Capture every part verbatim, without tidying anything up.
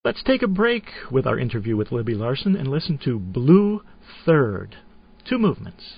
Let's take a break with our interview with Libby Larsen and listen to Blue Third. Two movements.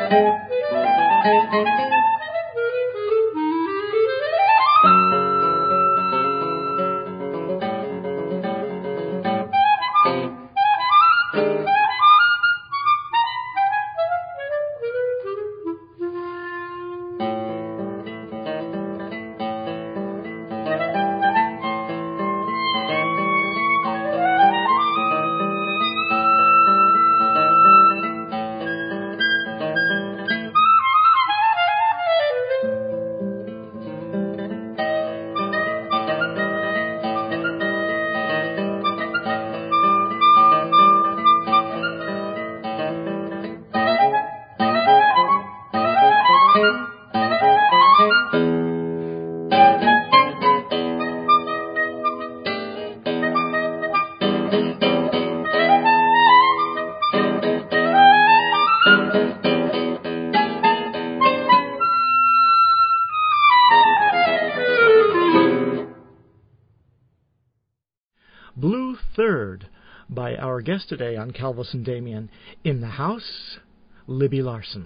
Blue Third by our guest today on Calvus and Damien. In the house, Libby Larsen.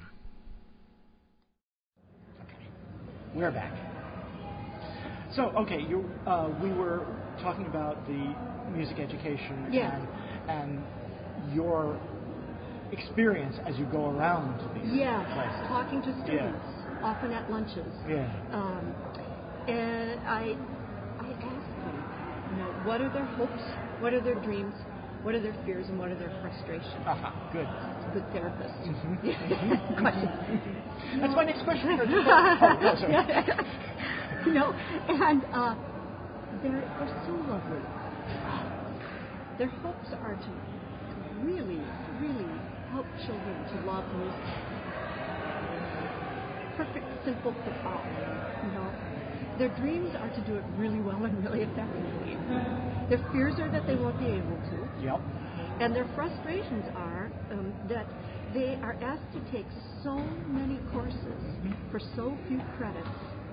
Okay, we're back. So, okay, you, uh, we were talking about the music education yeah. and, and your experience as you go around these yeah. places. Talking to students, yeah. often at lunches. Yeah. Um, and I, I ask them, you know, what are their hopes, what are their dreams, what are their fears, and what are their frustrations? Uh-huh. Good. Good therapist. Mm-hmm. Yeah. Question. That's my next question. oh, no, sorry. You know, and uh, they're, they're so lovely. Their hopes are to really, really help children to love music. Perfect, simple, profound, you know. Their dreams are to do it really well and really effectively. Their fears are that they won't be able to. Yep. And their frustrations are um, that they are asked to take so many courses mm-hmm. for so few credits.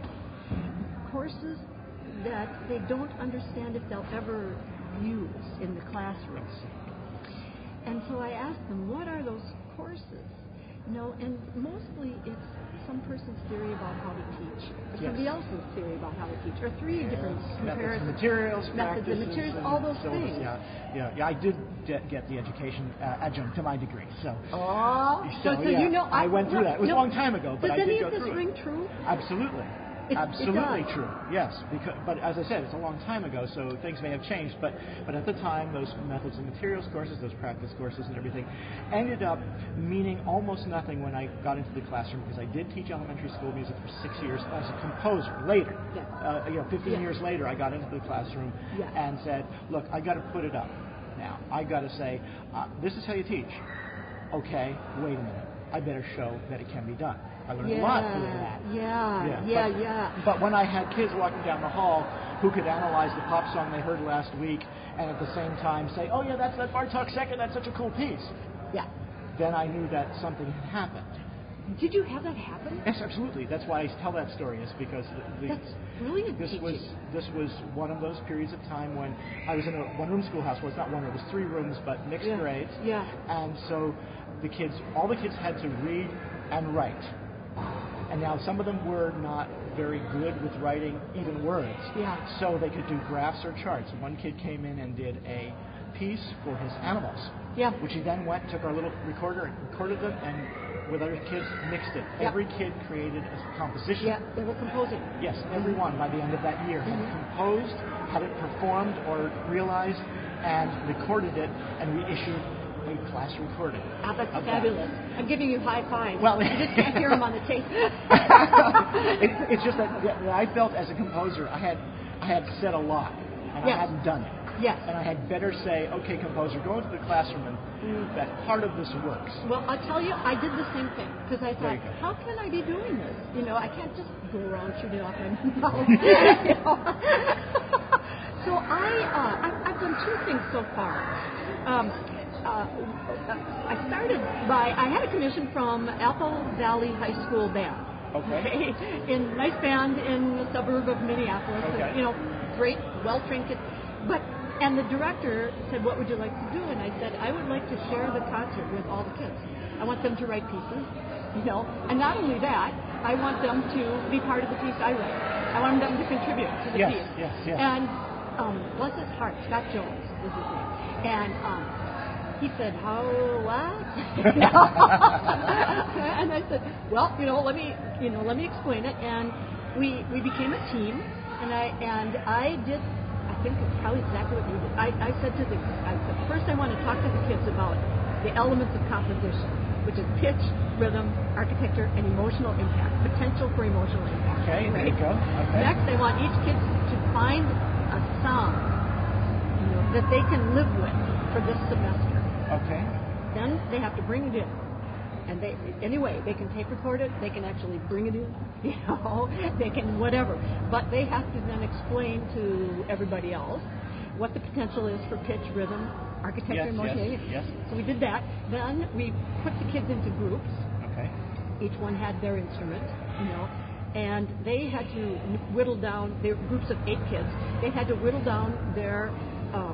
Courses that they don't understand if they'll ever use in the classroom. And so I asked them, what are those courses? You know, and mostly it's some person's theory about how to teach, or yes. somebody else's theory about how to teach, or three yes. different methods, comparisons. materials, methods and materials, all those syllabus. things. Yeah, yeah, yeah. I did get, get the education uh, adjunct to my degree, so. Oh, so, so, so yeah, you know, I, I went through that. It was no, a long time ago, but I did go through it. Does any of this ring true? Absolutely. It, Absolutely it does. true. Yes, because, but as I said, it's a long time ago, so things may have changed. But but at the time, those methods and materials courses, those practice courses, and everything, ended up meaning almost nothing when I got into the classroom, because I did teach elementary school music for six years as a composer. Later, yes. uh, you know, fifteen yes. years later, I got into the classroom yes. and said, "Look, I got to put it up now. I got to say, uh, this is how you teach." Okay, wait a minute. I better show that it can be done. I learned yeah, a lot doing that. Yeah, yeah, yeah, but, yeah. But when I had kids walking down the hall who could analyze the pop song they heard last week and at the same time say, "Oh yeah, that's that Bartok second. That's such a cool piece." Yeah. Then I knew that something had happened. Did you have that happen? Yes, absolutely. That's why I tell that story, is because the, the, that's brilliant. This teaching. was this was one of those periods of time when I was in a one-room schoolhouse. Well, it's not one room; it was three rooms, but mixed yeah. grades. Yeah. And so the kids, all the kids had to read and write. And now some of them were not very good with writing even words. Yeah. So they could do graphs or charts. One kid came in and did a piece for his animals. Yeah. Which he then went, took our little recorder and recorded them, and with other kids mixed it. Yep. Every kid created a composition. Yeah, they were composing. Yes, every one by the end of that year had mm-hmm. composed, had it performed or realized, and recorded it, and we issued a class recording. Ah, that's fabulous. That. I'm giving you high fives. Well, you just can't hear them on the tape. it, it's just that, that I felt as a composer, I had I had said a lot, and yes. I hadn't done it. Yes. And I had better say, okay, composer, go into the classroom and mm. that part of this works. Well, I'll tell you, I did the same thing, because I thought, how can I be doing this? You know, I can't just go around shooting off my mouth. You know? So I, uh, I've, I've done two things so far. Um, uh, I started by, I had a commission from Apple Valley High School Band. Okay. In nice band in the suburb of Minneapolis. Okay. And, you know, great, well-trained kids. But and the director said, what would you like to do? And I said, I would like to share the concert with all the kids. I want them to write pieces, you know, and not only that, I want them to be part of the piece I write. I want them to contribute to the yes, piece. Yes, yes, And um, bless his heart, Scott Jones was his name. And um, he said, how, what? And I said, well, you know, let me, you know, let me explain it. And we we became a team, and I and I did, I think it's probably exactly what you did. I, I said to the, I said, first I want to talk to the kids about the elements of composition, which is pitch, rhythm, architecture, and emotional impact, potential for emotional impact. Okay, right? there you go. Okay. Next, I want each kid to find a sound, you know, that they can live with for this semester. Okay. Then they have to bring it in. And they, anyway, they can tape record it, they can actually bring it in, you know, they can whatever. But they have to then explain to everybody else what the potential is for pitch, rhythm, architecture, yes, emotion. Yes, yes. So we did that. Then we put the kids into groups. Okay. Each one had their instrument, you know, and they had to whittle down, they were groups of eight kids, they had to whittle down their um,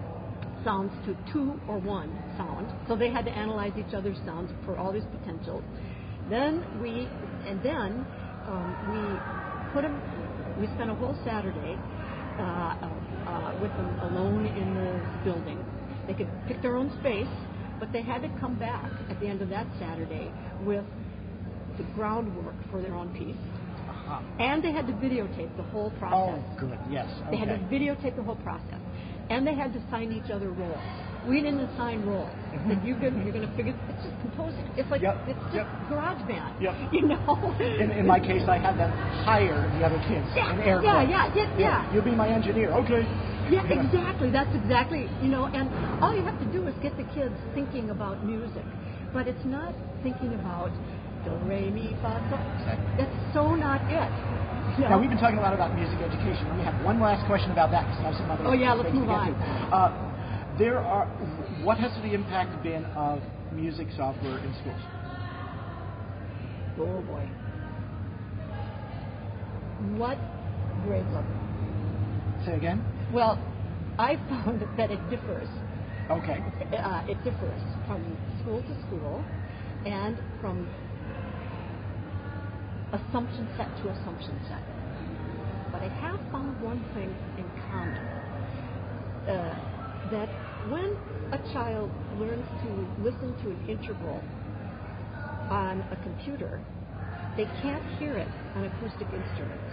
sounds to two or one sound. So they had to analyze each other's sounds for all these potentials. Then we, and then um, we put them, we spent a whole Saturday uh, uh, with them alone in the building. They could pick their own space, but they had to come back at the end of that Saturday with the groundwork for their own piece. Uh-huh. And they had to videotape the whole process. Oh, good, yes. Okay. They had to videotape the whole process. And they had to sign each other roles. We didn't assign roles. Mm-hmm. That you can, you're going to figure, it's just composing. It's like, yep. it's just yep. GarageBand. Yep. You know? In, in my case, I had them hire the other kids Yeah, in air yeah, quotes. yeah, yeah, yeah. You'll be my engineer. Okay. Yeah, You know. exactly. That's exactly, you know, and all you have to do is get the kids thinking about music. But it's not thinking about do, re, mi, fa, sol. That's so not it. You know? Now, we've been talking a lot about music education. Let me have one last question about that, because I have some other Oh, yeah, let's things move to get on. to. Uh, there are, what has the impact been of music software in schools? Oh, boy. What grade level? Say again? Well, I found that it differs. Okay. Uh, it differs from school to school and from assumption set to assumption set. But I have found one thing in common, uh, that when a child learns to listen to an interval on a computer, they can't hear it on acoustic instruments.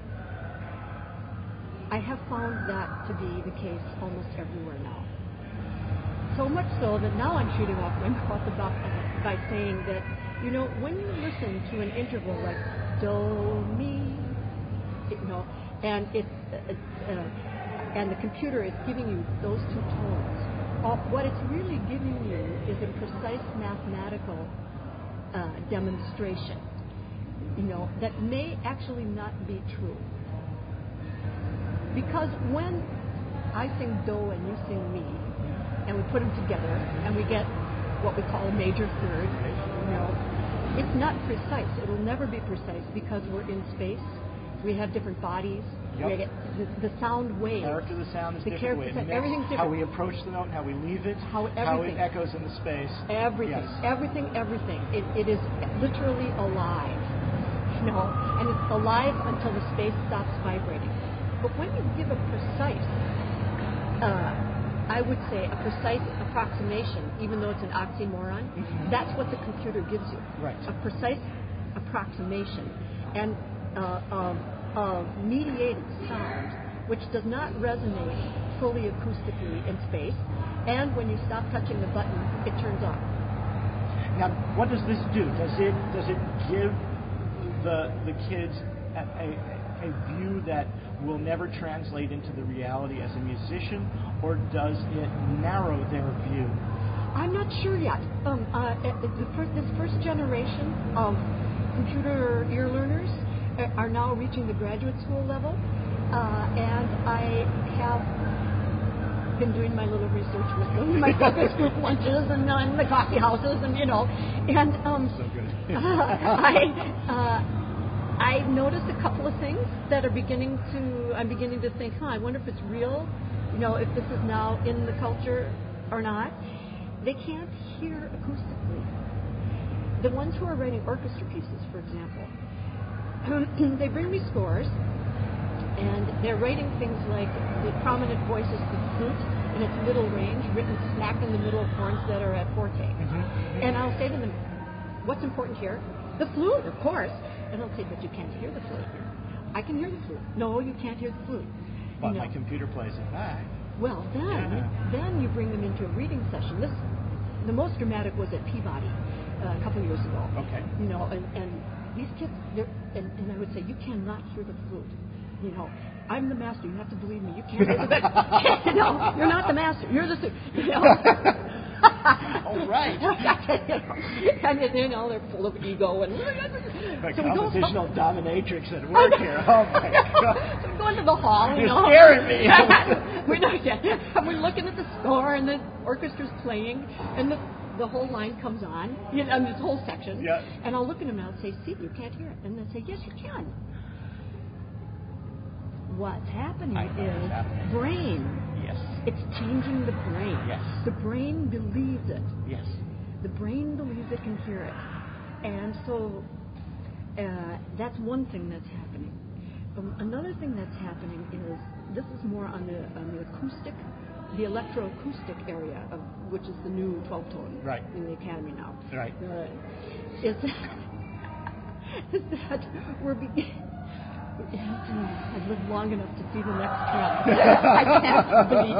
I have found that to be the case almost everywhere now. So much so that now I'm shooting off my mouth about uh, by saying that, you know, when you listen to an interval like do, mi, you know, and it, uh, uh, and the computer is giving you those two tones, uh, what it's really giving you is a precise mathematical uh, demonstration, you know, that may actually not be true. Because when I sing do and you sing mi, and we put them together, and we get what we call a major third, you know, it's not precise. It'll never be precise because we're in space. We have different bodies. Yep. We get the, the sound waves. The character of the sound is the different. character, Way. everything's different. How we approach the note, how we leave it, how, how it everything. echoes in the space. Everything, yes. everything, everything. It, it is literally alive, you know, and it's alive until the space stops vibrating. But when you give a precise, uh, I would say a precise approximation, even though it's an oxymoron, mm-hmm. that's what the computer gives you. Right. A precise approximation and uh, of, of mediated sound, which does not resonate fully acoustically in space, and when you stop touching the button, it turns off. Now, what does this do? Does it does it give the the kids a, a, a view that will never translate into the reality as a musician, or does it narrow their view? I'm not sure yet. Um, uh, the first, this first generation of computer ear learners are now reaching the graduate school level, uh, and I have been doing my little research with them, my focus group lunches and, uh, and the coffee houses, and you know, and um, so good. uh, I. Uh, I've noticed a couple of things that are beginning to, I'm beginning to think, huh, I wonder if it's real, you know, if this is now in the culture or not. They can't hear acoustically. The ones who are writing orchestra pieces, for example, they bring me scores, and they're writing things like the prominent voices, the flute in its middle range, written smack in the middle of horns that are at forte. Mm-hmm. And I'll say to them, what's important here? The flute, of course. And I'll say, but you can't hear the flute. I can hear the flute. No, you can't hear the flute. But no. My computer plays it back. Well, then, yeah. then you bring them into a reading session. This, the most dramatic was at Peabody uh, a couple years ago. Okay. You know, and, and these kids, they're, and, and I would say, you cannot hear the flute. You know, I'm the master. You have to believe me. You can't hear the flute. You know, you're not the master. You're the, you know. All right. And you know, they're full of ego and. Like so compositional we dominatrix at work here. Oh my God! So we go into the hall. You You're know, scaring me. we're not yet. We're looking at the score, and the orchestra's playing, and the the whole line comes on, you know, and this whole section. Yeah. And I'll look at them and I'll say, "See, you can't hear it," and they'll say, "Yes, you can." What's happening I know is what's happening. brain. Yes. It's changing the brain. Yes. The brain believes it. Yes. The brain believes it can hear it. And so uh, that's one thing that's happening. Um, another thing that's happening is, this is more on the, on the acoustic, the electroacoustic area, of, which is the new twelve tone right. in the academy now. Right. Uh, is, is that we're beginning... I've lived long enough to see the next trend. I can't believe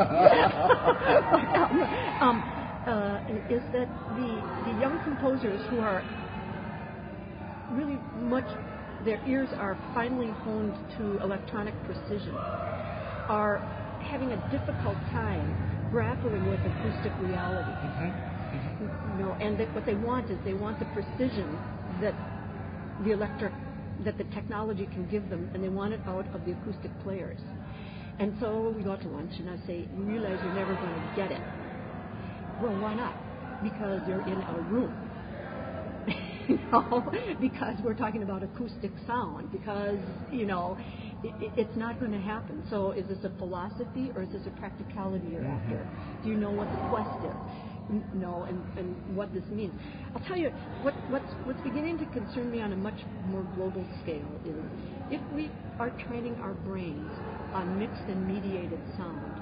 it. um, uh, is that the, the young composers who are really much, their ears are finely honed to electronic precision, are having a difficult time grappling with acoustic reality. Mm-hmm. Mm-hmm. You know, and they, what they want is they want the precision that the electric that the technology can give them, and they want it out of the acoustic players. And so we go out to lunch, and I say, you realize you're never going to get it. Well, why not? Because you're in a room. You know, because we're talking about acoustic sound, because, you know, it, it's not going to happen. So is this a philosophy, or is this a practicality you're mm-hmm. after? Do you know what the quest is? No, and, and what this means. I'll tell you, what, what's, what's beginning to concern me on a much more global scale is if we are training our brains on mixed and mediated sound,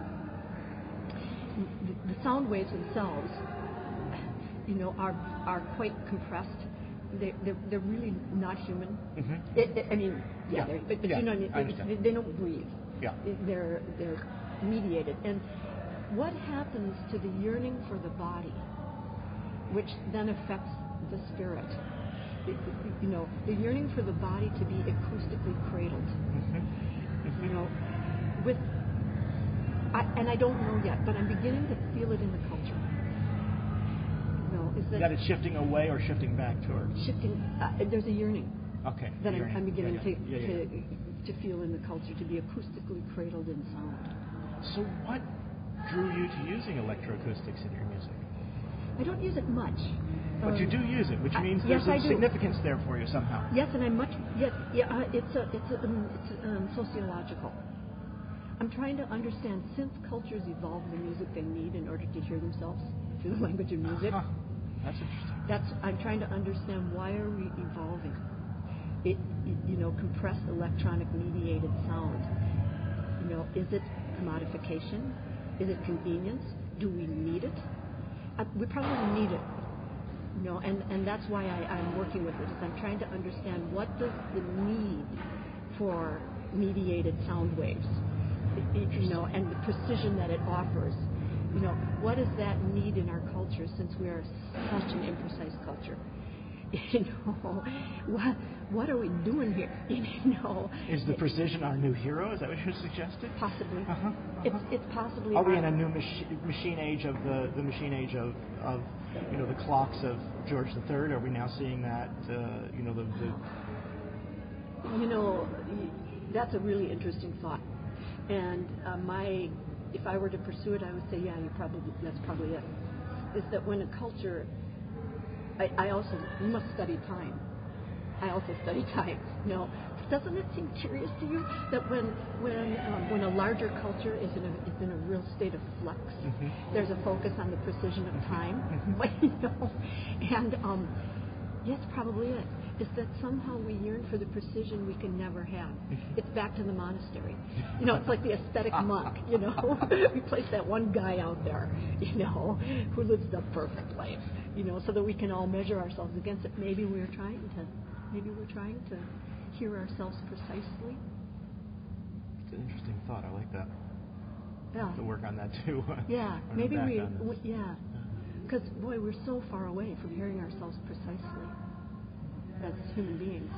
the, the sound waves themselves, you know, are are quite compressed. They, they're, they're really not human. Mm-hmm. It, it, I mean, yeah, yeah. but, but yeah. you know, they, they don't breathe. Yeah. They're, they're mediated. And what happens to the yearning for the body, which then affects the spirit? It, you know, the yearning for the body to be acoustically cradled. Mm-hmm. Mm-hmm. You know, with, I, and I don't know yet, but I'm beginning to feel it in the culture. You know, is that, that it's shifting away or shifting back towards? Shifting. Uh, there's a yearning. Okay. That yearning. I'm, I'm beginning yeah, yeah. to Yeah, yeah, yeah. to to feel in the culture, to be acoustically cradled in sound. So what drew you to using electroacoustics in your music? I don't use it much. But um, you do use it, which means I, there's yes, a significance there for you somehow. Yes, and I'm much. Yes, yeah. Uh, it's a, it's a, um, it's a, um, sociological. I'm trying to understand, since cultures evolve the music they need in order to hear themselves through the language of music. Uh-huh. That's interesting. That's I'm trying to understand, why are we evolving? It, you know, compressed electronic mediated sound. You know, is it commodification? Is it convenience? Do we need it? Uh, we probably need it. You know, and, and that's why I, I'm working with it. Is I'm trying to understand, what does the need for mediated sound waves, you know, and the precision that it offers. You know, what is that need in our culture, since we are such an imprecise culture? You know, what what are we doing here? You know, is the precision our new hero? Is that what you're suggesting? Possibly. Uh-huh. Uh-huh. It's it's possibly. Are we in a new machi- machine age of the the machine age of, of you know the clocks of George the Third? Are we now seeing that uh, you know the, the you know that's a really interesting thought, and uh, my if I were to pursue it, I would say, yeah, you probably that's probably it. Is that when a culture I, I also must study time. I also study time. You know, doesn't it seem curious to you that when when um, when a larger culture is in a is in a real state of flux, Mm-hmm. there's a focus on the precision of time, Mm-hmm. you know, and um, yes, probably it. Is that somehow we yearn for the precision we can never have. It's back to the monastery. You know, it's like the aesthetic monk, you know. We place that one guy out there, you know, who lives the perfect life, you know, so that we can all measure ourselves against it. Maybe we're trying to, maybe we're trying to hear ourselves precisely. It's an interesting thought. I like that. Yeah. To work on that too. Yeah, When I'm maybe back we, on this. we yeah. Because, boy, we're so far away from hearing ourselves precisely as human beings.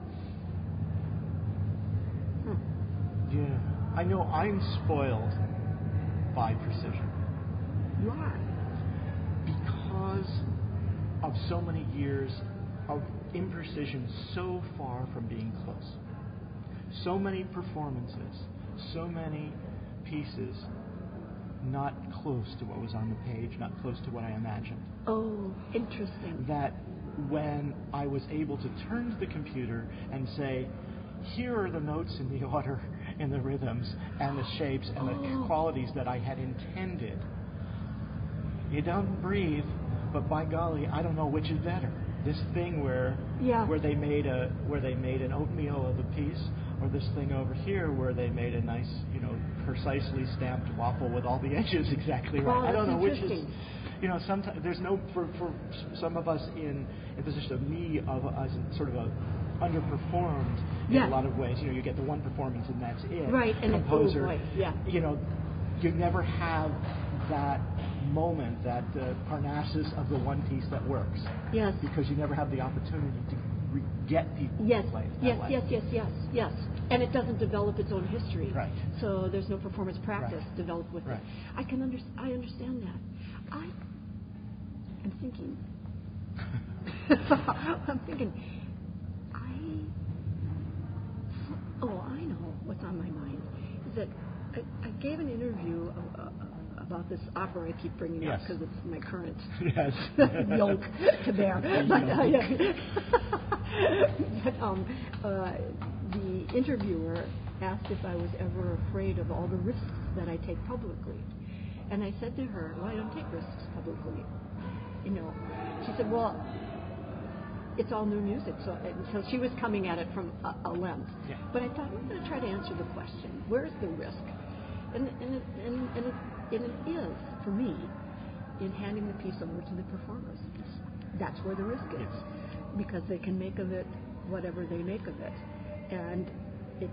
Hmm. Yeah. I know I'm spoiled by precision You are. because of so many years of imprecision so far from being close. So many performances, so many pieces not close to what was on the page, not close to what I imagined. Oh, interesting. That when I was able to turn to the computer and say, here are the notes in the order and the rhythms and the shapes and the Oh. qualities that I had intended. You don't breathe, but by golly, I don't know which is better. This thing where Yeah. where they made a where they made an oatmeal of a piece, or this thing over here where they made a nice, you know, precisely stamped waffle with all the edges exactly right. Oh, I don't that's know which is. interesting. You know, sometimes there's no for for some of us in in position of me of as sort of a underperformed in Yeah. a lot of ways. You know, you get the one performance and that's it. Right, and it's- oh, composer. boy, yeah. You know, you never have that moment, that uh, Parnassus of the one piece that works. Yes. Because you never have the opportunity to re- get people Yes, to play it that yes, way. yes, yes, yes, yes. And it doesn't develop its own history. Right. So there's no performance practice Right. developed with Right. it. I can under, I understand that. I am thinking. I'm thinking. I. Oh, I know what's on my mind. Is that I, I gave an interview uh, uh, about this opera I keep bringing up Yes. because it's my current Yes. yoke to bear. But, uh, yeah. but um, uh, the interviewer asked if I was ever afraid of all the risks that I take publicly. And I said to her, well, I don't take risks publicly. You know, she said, well, it's all new music. So, and so she was coming at it from a, a lens. Yeah. But I thought, I'm going to try to answer the question, where's the risk? And, and, it, and, and, it, and it is, for me, in handing the piece over to the performers. That's where the risk is. Yes. Because they can make of it whatever they make of it. And it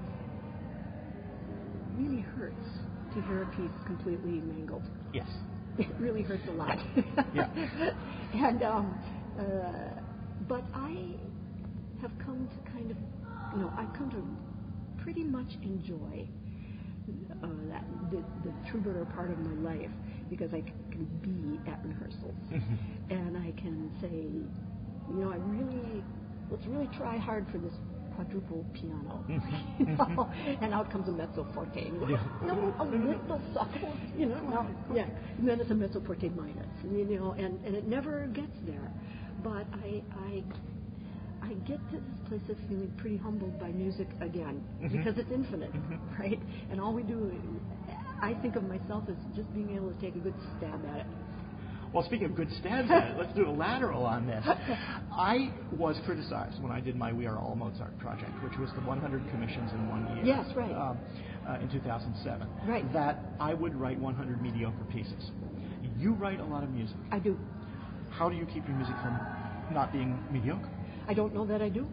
really hurts to hear a piece completely mangled. Yes. It really hurts a lot. Yeah. And, um, uh, but I have come to kind of, you know, I've come to pretty much enjoy uh, that the, the troubadour part of my life because I c- can be at rehearsals Mm-hmm. and I can say, you know, I really, let's really try hard for this quadruple piano, Mm-hmm. you know, and out comes a mezzo forte. And you go, Yeah. no, a little soft, you know, no, yeah, and then it's a mezzo forte minus, you know, and, and it never gets there. But I, I, I get to this place of feeling pretty humbled by music again Mhm. because it's infinite, Mhm. right? And all we do, I think of myself as just being able to take a good stab at it. Well, speaking of good stabs at it, let's do a lateral on this. I was criticized when I did my We Are All Mozart project, which was the one hundred commissions in one year. Yes, right. Um, uh, in two thousand seven. Right. That I would write one hundred mediocre pieces. You write a lot of music. I do. How do you keep your music from not being mediocre? I don't know that I do.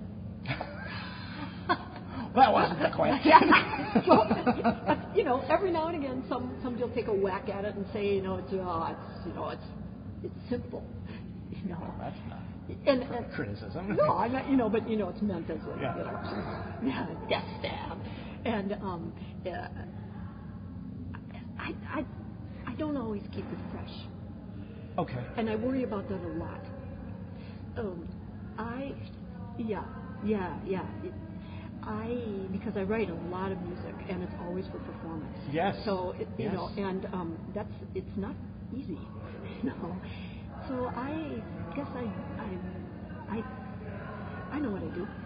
That wasn't the question. Well, you know, every now and again, some somebody will take a whack at it and say, you know, it's uh, it's you know, it's it's simple, you know. Well, that's not and, cr- and criticism. No, I'm not. You know, but you know, it's meant as a Yeah. you know, yeah, death stab, and um, uh, I I I don't always keep it fresh, Okay. and I worry about that a lot. Um, I yeah yeah yeah. It, I because I write a lot of music and it's always for performance. Yes. So it, you Yes. know, and um, that's it's not easy, you know. So I guess I I I I know what I do.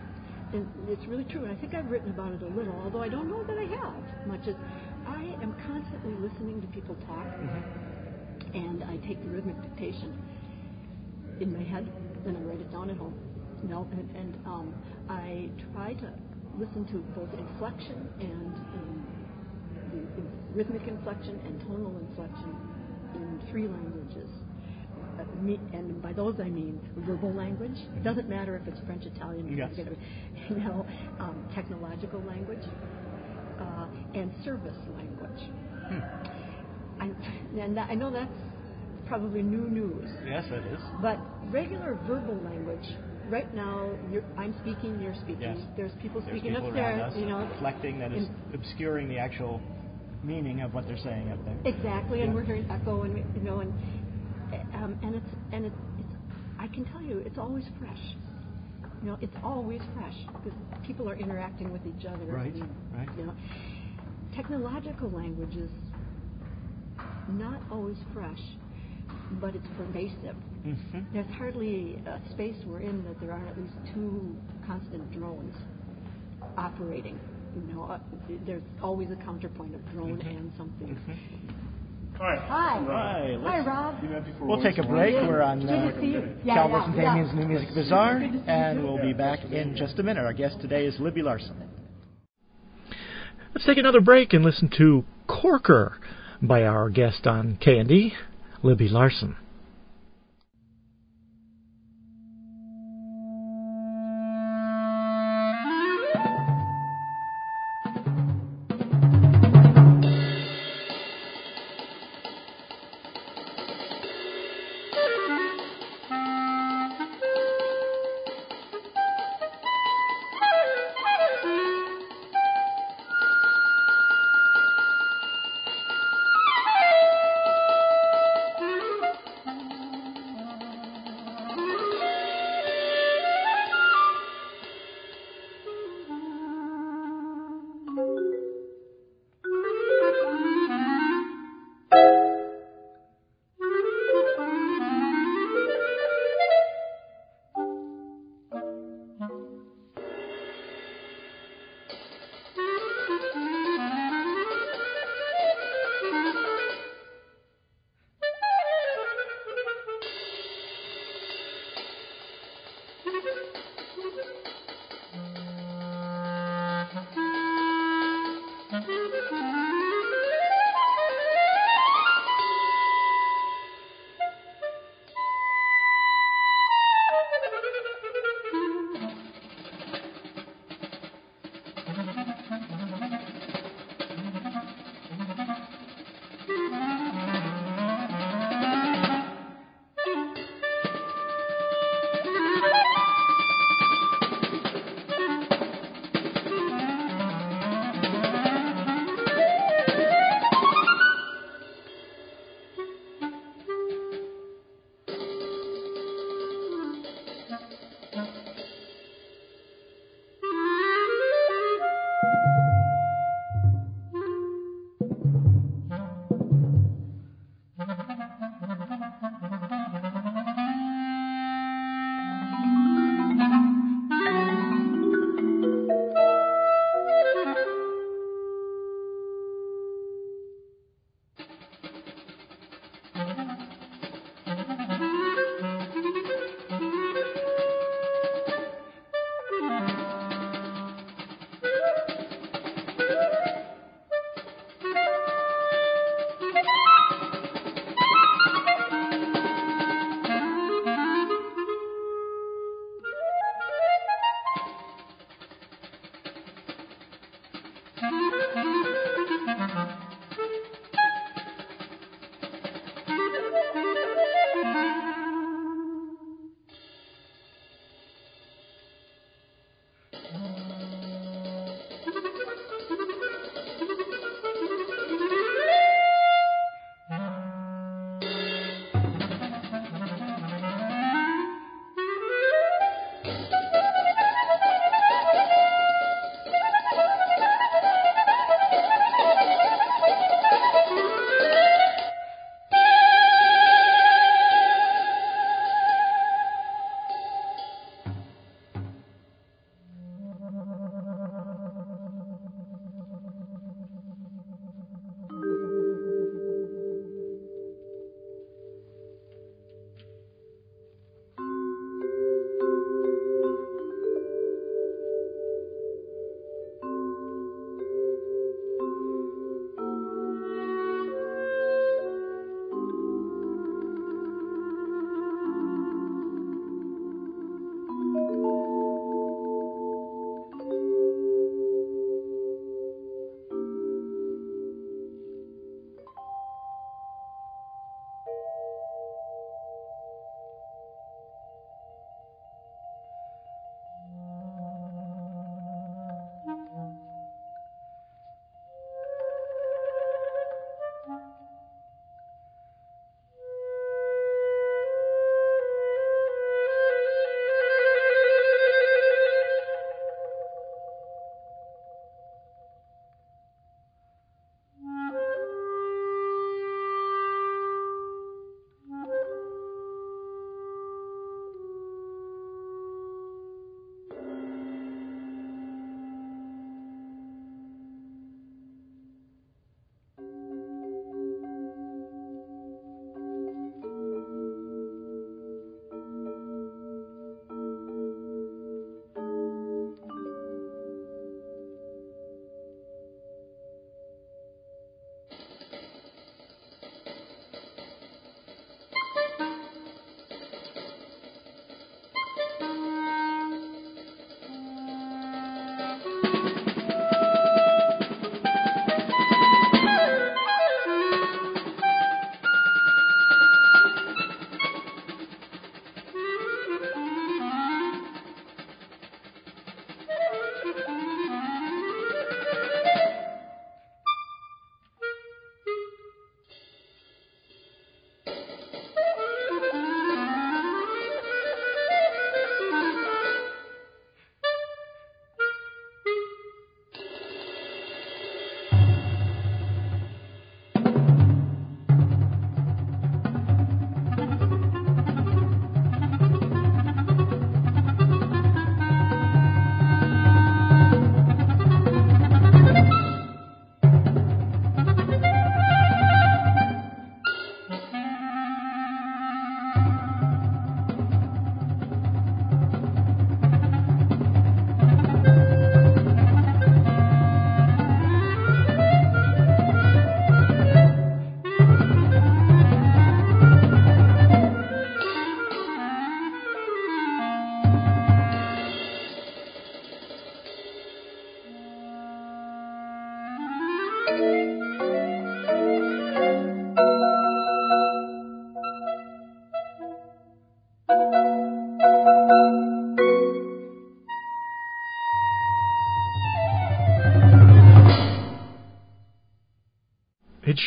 and it's really true, and I think I've written about it a little, although I don't know that I have much as I am constantly listening to people talk, mm-hmm. and I take the rhythmic dictation in my head, and I write it down at home. You know, and, and um, I try to listen to both inflection and um, the, the rhythmic inflection and tonal inflection in three languages. Uh, me, and by those I mean verbal language. It doesn't matter if it's French, Italian, yes. you know, um, technological language, uh, and service language. Hmm. I, and I know that's probably new news. Yes, it is. But regular verbal language, right now, you're, I'm speaking, you're speaking. Yes. There's people There's speaking people upstairs, around us you know, reflecting that is in, obscuring the actual meaning of what they're saying up there. Exactly, yeah. and we're hearing echo, and you know, and um, and it's and it, it's. I can tell you, it's always fresh. You know, it's always fresh because people are interacting with each other. Right. And, right. You know, technological language is not always fresh, but it's pervasive. Mm-hmm. There's hardly a space we're in that there aren't at least two constant drones operating. You know, uh, there's always a counterpoint of drone mm-hmm. and something. Mm-hmm. Hi. Hi. Hi. Hi, Rob. We'll take a break. Yeah. We're on Good uh, to see you. Yeah, Calvis yeah, and yeah. Damien's New Music Bazaar, and we'll be back in just a minute. Our guest today is Libby Larsen. Let's take another break and listen to Corker by our guest on K and D, Libby Larsen.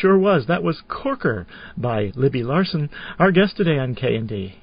sure was. That was Corker by Libby Larsen, our guest today on K and D.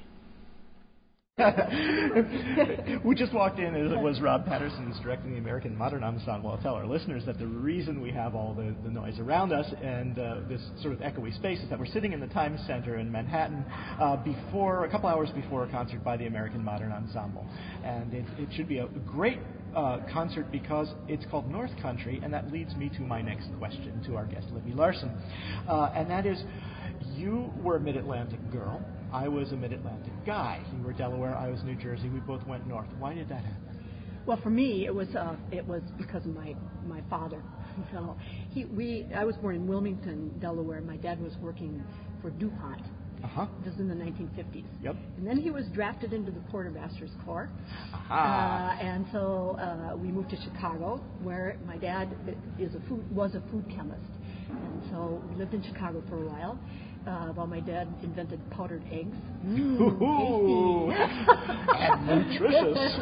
We just walked in, and it was Rob Patterson who's directing the American Modern Ensemble. I'll tell our listeners that the reason we have all the, the noise around us and uh, this sort of echoey space is that we're sitting in the Times Center in Manhattan uh, before a couple hours before a concert by the American Modern Ensemble. And it, it should be a great uh, concert because it's called North Country, and that leads me to my next question to our guest, Libby Larsen. Uh, and that is, you were a Mid-Atlantic girl. I was a Mid-Atlantic guy. You were Delaware, I was New Jersey. We both went north. Why did that happen? Well, for me, it was uh, it was because of my my father. So he we I was born in Wilmington, Delaware. My dad was working for DuPont. Uh-huh. This was in the nineteen fifties. Yep. And then he was drafted into the Quartermaster's Corps. Uh-huh. Uh, and so uh, we moved to Chicago, where my dad is a food was a food chemist. And so we lived in Chicago for a while. Uh, while my dad invented powdered eggs. Mm, Ooh, and nutritious.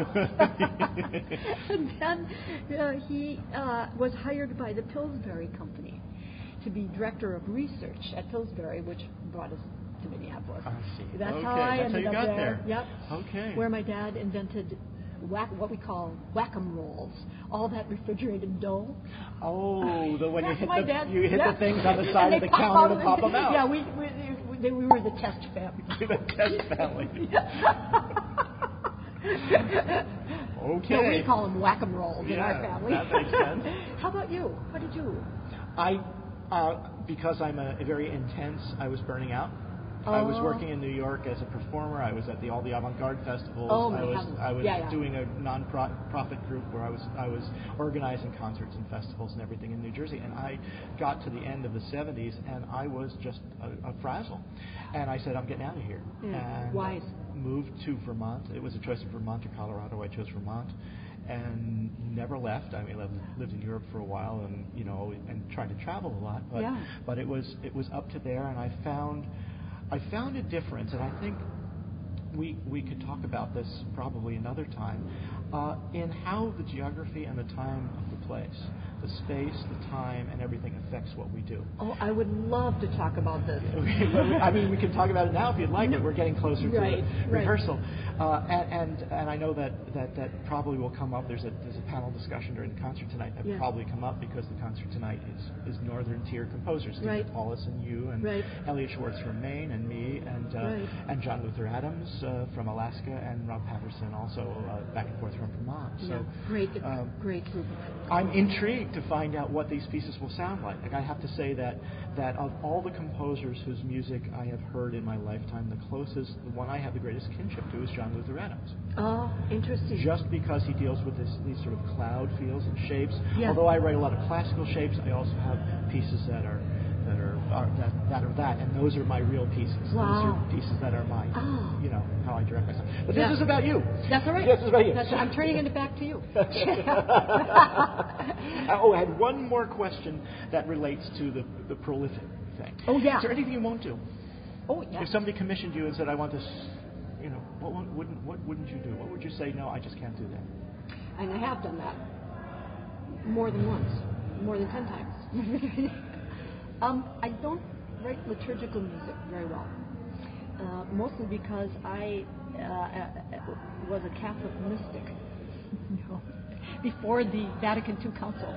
And then uh, he uh, was hired by the Pillsbury Company to be director of research at Pillsbury, which brought us to Minneapolis. I see. That's okay. how I That's ended how you up got there. there. Yep. Okay. Where my dad invented whack, what we call whack-em rolls, all that refrigerated dough. Oh, the when you That's hit my the dad. you hit Yeah. the things on the side And of they the pop counter out to pop them out. Yeah, we we, we, we were the test family. The test family. Okay. So we call them whack-em rolls in Yeah, our family. that makes sense. How about you? How did you? I, uh, because I'm a, a very intense, I was burning out. I was Oh. working in New York as a performer. I was at the all the avant-garde festivals. Oh, I my was heavens. I was Yeah, yeah. doing a non-profit group where I was I was organizing concerts and festivals and everything in New Jersey. And I got to the end of the seventies, and I was just a, a frazzle. And I said, I'm getting out of here. Yeah. And Wise. moved to Vermont. It was a choice of Vermont or Colorado. I chose Vermont. And never left. I mean, I lived, lived in Europe for a while, and you know, and tried to travel a lot. But Yeah. but it was it was up to there, and I found I found a difference, and I think we we could talk about this probably another time, uh, in how the geography and the time of the place, the space, the time, and everything affects what we do. Oh, I would love to talk about this. I mean, we can talk about it now if you'd like, but we're getting closer to Right, the right. rehearsal. Uh, and, and and I know that, that, that probably will come up. There's a there's a panel discussion during the concert tonight that will Yeah. probably come up because the concert tonight is, is Northern Tier composers. Stephen Right. Paulus and you, and Right. Elliot Schwartz from Maine, and me, and uh, Right. and John Luther Adams uh, from Alaska, and Rob Patterson also uh, back and forth from Vermont. So Yeah. Great, um, great group. I'm intrigued to find out what these pieces will sound like. Like I have to say that that of all the composers whose music I have heard in my lifetime, the closest, the one I have the greatest kinship to is John Luther Adams. Oh, interesting. Just because he deals with this, these sort of cloud feels and shapes. Yeah. Although I write a lot of classical shapes, I also have pieces that are that are, are that, that are that, and those are my real pieces. Wow. Those are pieces that are my, Oh. you know, how I direct myself. But Yeah. this is about you. That's all right. This is about you. That's, I'm turning it back to you. Oh, I had one more question that relates to the the prolific thing. Oh, yeah. Is there anything you won't do? Oh, yeah. If somebody commissioned you and said, "I want this," you know, what would- wouldn't what wouldn't you do? What would you say? No, I just can't do that. And I have done that more than once, more than ten times. um, I don't write liturgical music very well, uh, mostly because I uh, uh, was a Catholic mystic, you know, before the Vatican Two Council.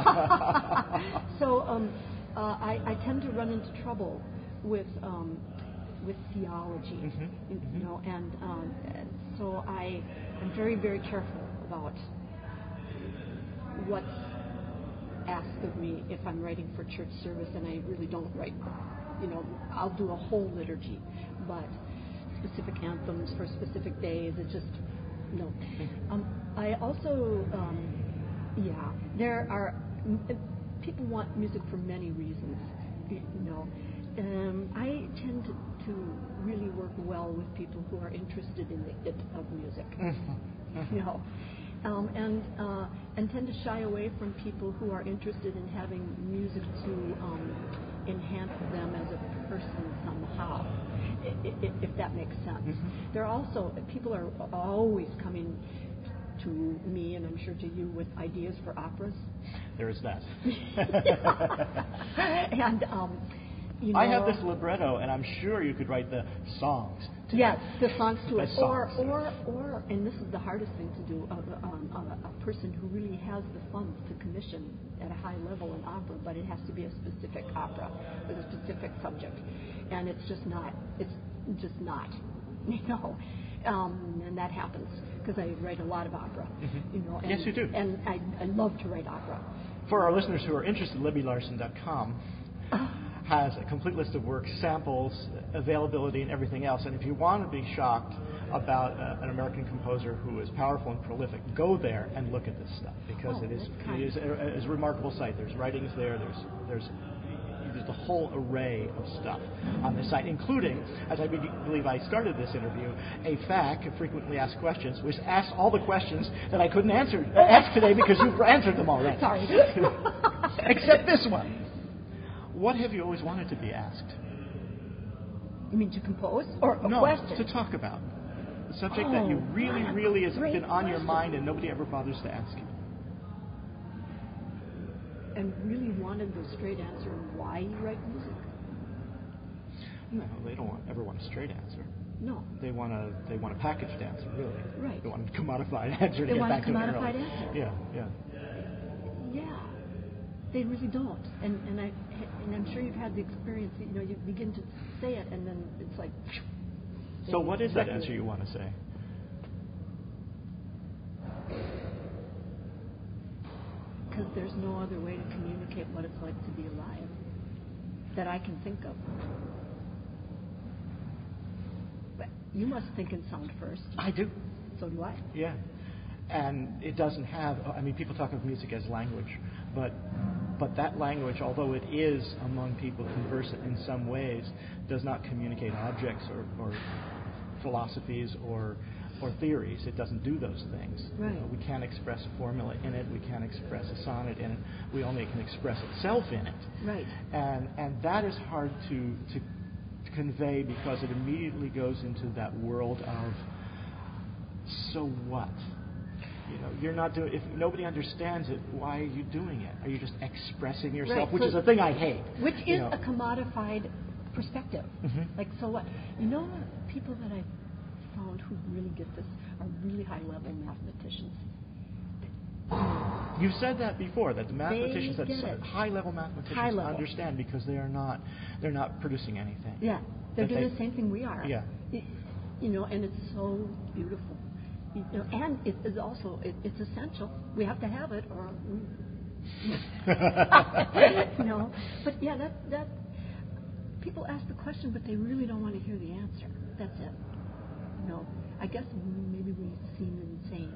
So um, uh, I, I tend to run into trouble with um, with theology, Mm-hmm. you, Mm-hmm. you know, and um, so I am very, very careful about what's asked of me if I'm writing for church service, and I really don't write, you know, I'll do a whole liturgy, but specific anthems for specific days, it's just, no. Um, I also, um, yeah, there are, m- people want music for many reasons, you know. Um, I tend to, to really work well with people who are interested in the it of music, you know. Um, and uh, and tend to shy away from people who are interested in having music to um, enhance them as a person somehow, i- i- if that makes sense. Mm-hmm. There are also people are always coming to me, and I'm sure to you, with ideas for operas. There is that. and um, you know, I have this libretto, and I'm sure you could write the songs. To yes, it. the songs to the it, songs. or or or, and this is the hardest thing to do. A, um, a, a person who really has the funds to commission at a high level an opera, but it has to be a specific opera with a specific subject, and it's just not. It's just not. You know, um, and that happens because I write a lot of opera. Mm-hmm. You know, and, yes, you do. And I, I love to write opera. For our listeners who are interested, Libby Larsen dot com has a complete list of works, samples, availability, and everything else. And if you want to be shocked about uh, an American composer who is powerful and prolific, go there and look at this stuff because oh, it is kind. it is a, it is a remarkable site. There's writings there. There's there's there's a whole array of stuff on this site, including, as I be- believe I started this interview, a F A Q, Frequently Asked Questions, which asks all the questions that I couldn't answer uh, ask today because you've answered them already. Sorry. Except this one. What have you always wanted to be asked? You mean to compose or a no, question? to talk about. The subject oh, that you really, really has great been on question. your mind and nobody ever bothers to ask you. And really wanted the straight answer why you write music. No, they don't want, ever want a straight answer. No. They want a they want a packaged answer, really. Right. They want a commodified answer to They get want a back to an commodified early. answer. Yeah, yeah. Yeah. They really don't. And and I and I'm sure you've had the experience. You know, you begin to say it, and then it's like. So what is that answer you want to say? Because there's no other way to communicate what it's like to be alive that I can think of. But you must think in sound first. I do. So do I. Yeah. And it doesn't have, I mean, people talk of music as language, but but that language, although it is among people conversant in some ways, does not communicate objects or, or philosophies or or theories. It doesn't do those things. Right. You know, we can't express a formula in it. We can't express a sonnet in it. We only can express itself in it. Right. And and that is hard to to, to convey because it immediately goes into that world of so what? You know, you're not doing. If nobody understands it, why are you doing it? Are you just expressing yourself, Right. which so is a thing I hate. Which you is know. a commodified perspective. Mm-hmm. Like, so what? You know, the people that I've found who really get this are really high-level mathematicians. You've said that before, that the mathematicians, They that get it. high-level mathematicians High level. understand because they are not, they're not producing anything. Yeah, they're That doing they- the same thing we are. Yeah. Y- You know, and it's so beautiful. You know, and it is also it, it's essential. We have to have it, or we, you know. But yeah, that that people ask the question, but they really don't want to hear the answer. That's it. You know, I guess maybe we seem insane.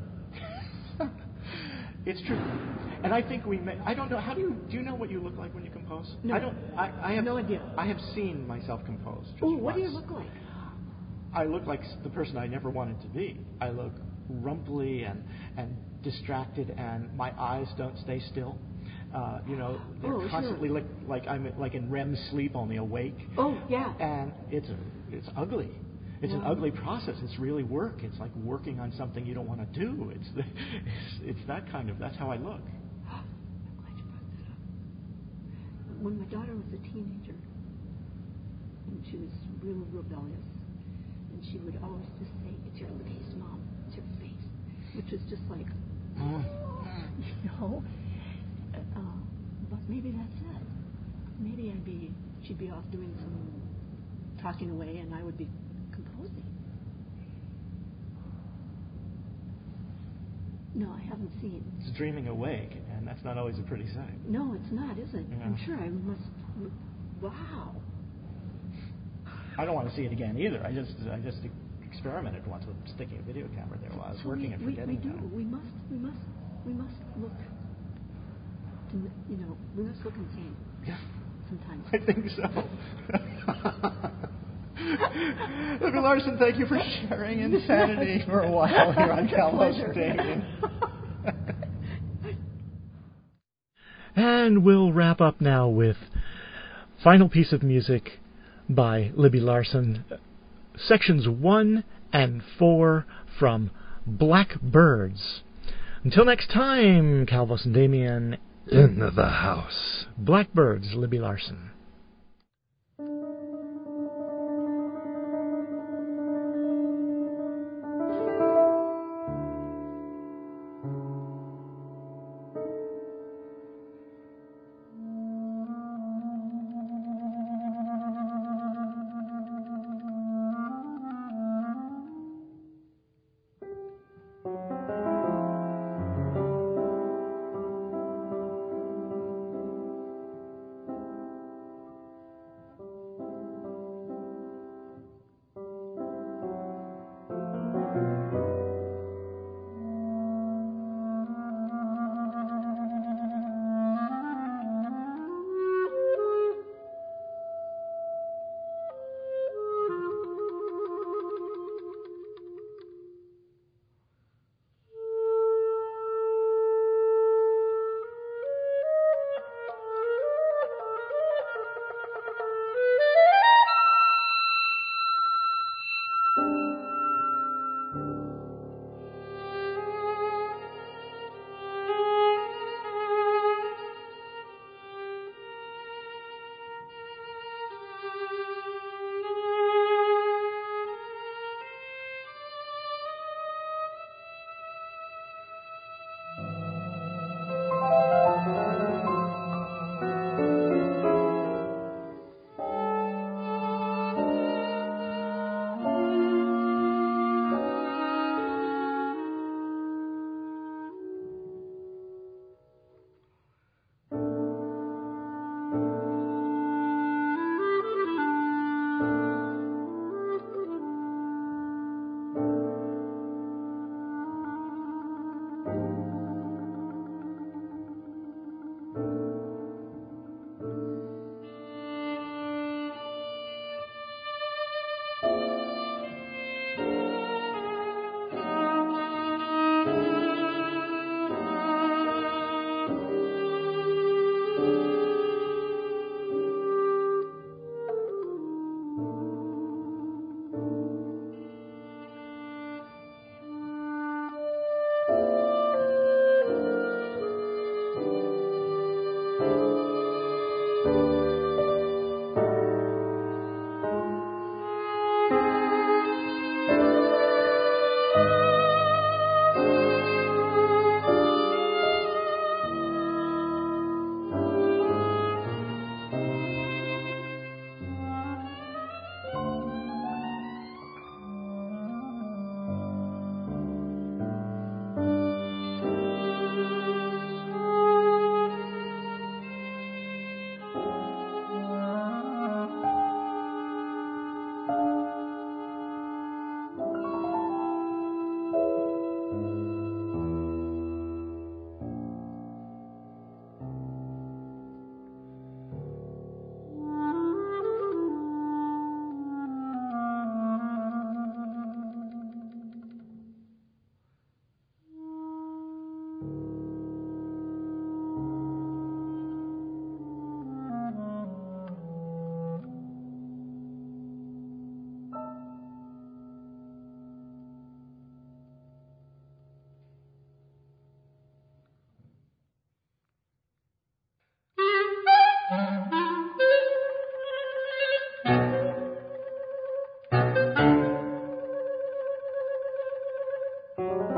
It's true, and I think we. May, I don't know. How do you do? You know what you look like when you compose? No. I don't. I, I have No idea. I have seen myself compose. Just Oh, what do you once. look like? I look like the person I never wanted to be. I look rumply and and distracted, and my eyes don't stay still. Uh, you know, they're Oh, constantly sure. like like I'm like in R E M sleep, only awake. Oh, yeah. And it's a, it's ugly. It's an Wow. ugly process. It's really work. It's like working on something you don't want to do. It's the, it's, it's that kind of. That's how I look. I'm glad you brought that up. When my daughter was a teenager, and she was real rebellious, and she would always just say, "It's your face, Mom. It's your face," which was just like, you know. Uh, but maybe that's it. Maybe I'd be, she'd be off doing some talking away, and I would be composing. No, I haven't seen. It's dreaming awake, and that's not always a pretty sight. No, it's not, is it? Yeah. I'm sure I must. Wow. I don't want to see it again either. I just I just experimented once with sticking a video camera there while I was So working we, and we, forgetting we do. about it. We must. We must. We must look. To, you know, we must look insane. Yeah. Sometimes. I think so. Libby Larsen, thank you for sharing insanity for a while here on Calvos and Damien. And we'll wrap up now with final piece of music by Libby Larsen, sections one and four from Blackbirds. Until next time, Calvus and Damien in the house. Blackbirds, Libby Larsen. Thank you.